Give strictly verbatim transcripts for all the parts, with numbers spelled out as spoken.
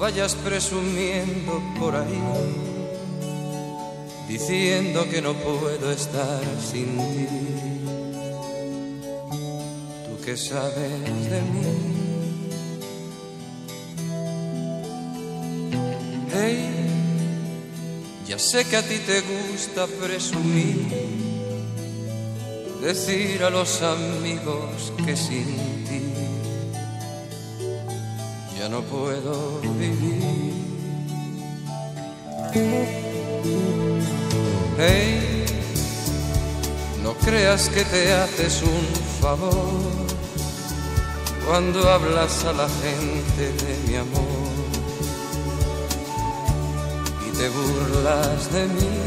vayas presumiendo por ahí, diciendo que no puedo estar sin ti. ¿Tú qué sabes de mí? Hey, ya sé que a ti te gusta presumir, decir a los amigos que sin ti ya no puedo vivir. Hey, no creas que te haces un favor cuando hablas a la gente de mi amor y te burlas de mí.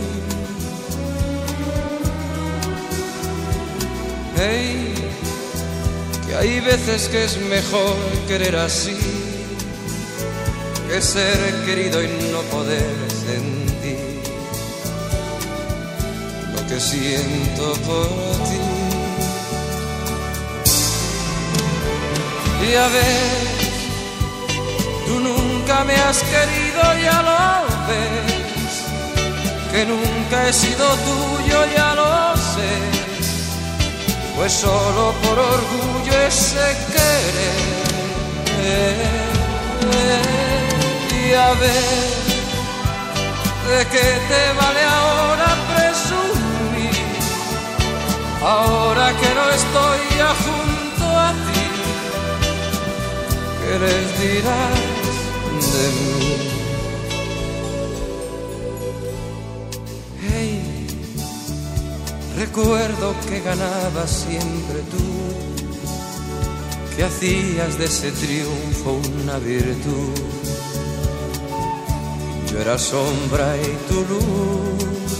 Hey, que hay veces que es mejor querer así que ser querido y no poder sentir lo que siento por ti. Y a ver, tú nunca me has querido, ya lo ves, que nunca he sido tuyo, ya lo sé, pues solo por orgullo ese querer. Y a ver, ¿de qué te vale ahora presumir? Ahora que no estoy ya junto a ti, ¿qué les dirás de mí? Hey, recuerdo que ganabas siempre tú, que hacías de ese triunfo una virtud. Yo era sombra y tu luz.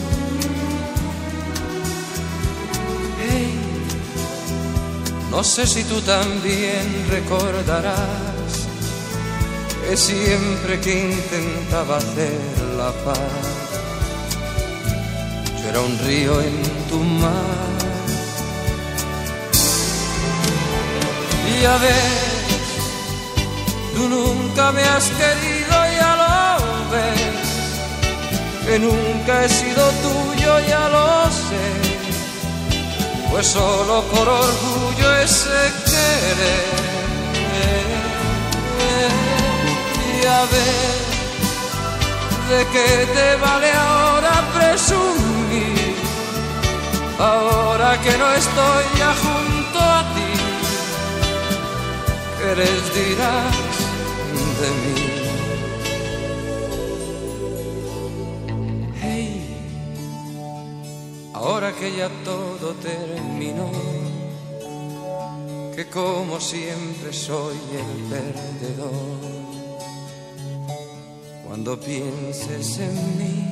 Hey, no sé si tú también recordarás que siempre que intentaba hacer la paz, yo era un río en tu mar. Y a ver, tú nunca me has querido, ya lo ves, que nunca he sido tuyo, ya lo sé, pues solo por orgullo ese querer. Y a ver, ¿de qué te vale ahora presumir? Ahora que no estoy ya junto a ti, ¿qué les dirás de mí? Hey, ahora que ya todo terminó, que como siempre soy el perdedor, cuando pienses en mí,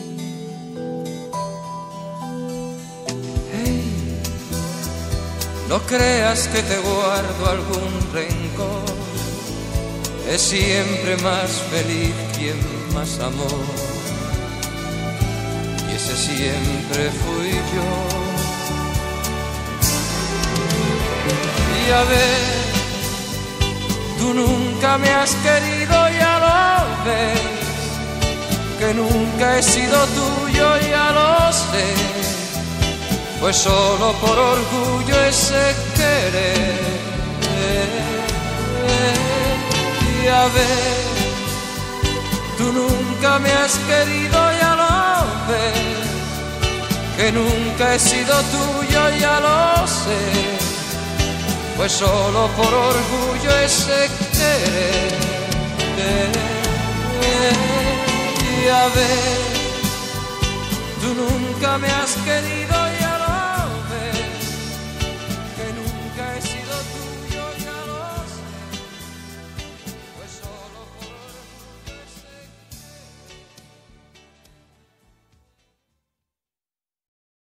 hey, no creas que te guardo algún rencor, es siempre más feliz quien más amó, y ese siempre fui yo. Y a ver, tú nunca me has querido, ya lo ves, que nunca he sido tuyo, ya lo sé, pues solo por orgullo ese querer. Y a ver, tú nunca me has querido, ya lo ves, que nunca he sido tuyo, ya lo sé, pues solo por orgullo ese querer. Y a ver, tú nunca me has querido.